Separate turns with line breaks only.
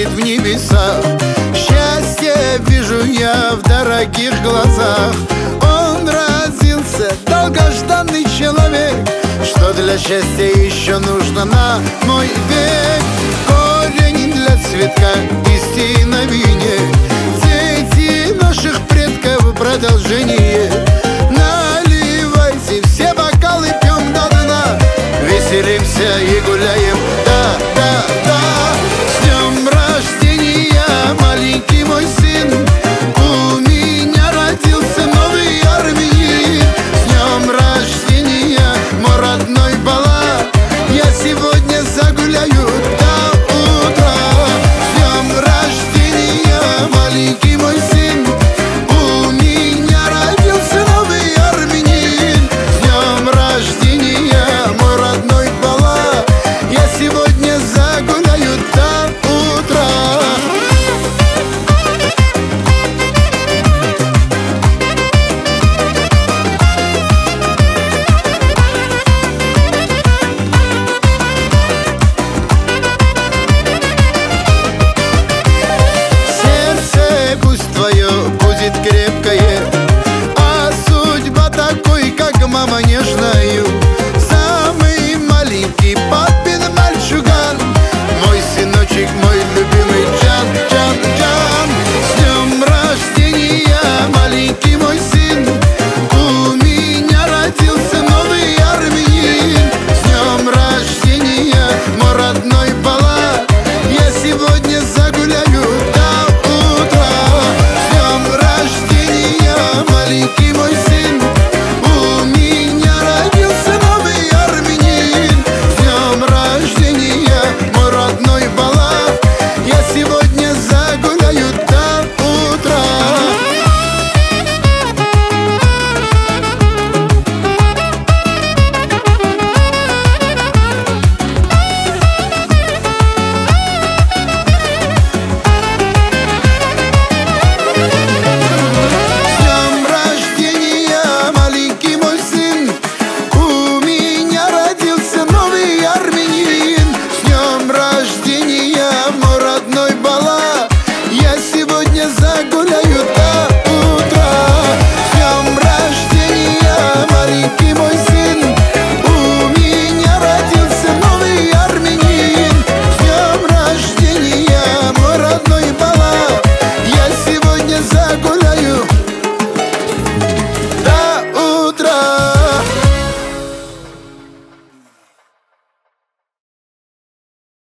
летит в небеса. Счастье вижу я в дорогих глазах. Он родился, долгожданный человек. Что для счастья еще нужно на мой век? Корень для цветка, истина вине, дети наших предков продолжение. Наливайте все бокалы, пьем до дна, веселимся и гуляем, да, да, да. С днем рождения, маленький мой сын, у меня родился новый армянин. С днем рождения, мой родной Бала, я сегодня загуляю до утра. С днем рождения, маленький мой сын, у меня родился новый армянин. С днем рождения, мой родной Бала, я сегодня загуляю до утра. Сердце пусть твое будет крепкое, а судьба такой, как мама нежною. Самый маленький папин мальчуган, мой сыночек, мой любимый Джан, Джан, Джан. С днем рождения, маленький мой сын, у меня родился новый армянин. С днем рождения, мой родной Бала, я сегодня загуляю до утра. С днем рождения, маленький мой сын, у меня родился новый армянин. С днем рождения, мой родной Бала, я сегодня загуляю до утра. С днем рождения, маленький мой сын, у меня родился новый армянин. С днем рождения, мой родной Бала, я сегодня загуляю до утра. С днем рождения, маленький мой сын, у меня родился новый армянин. С днем рождения, мой родной Бала, я сегодня загуляю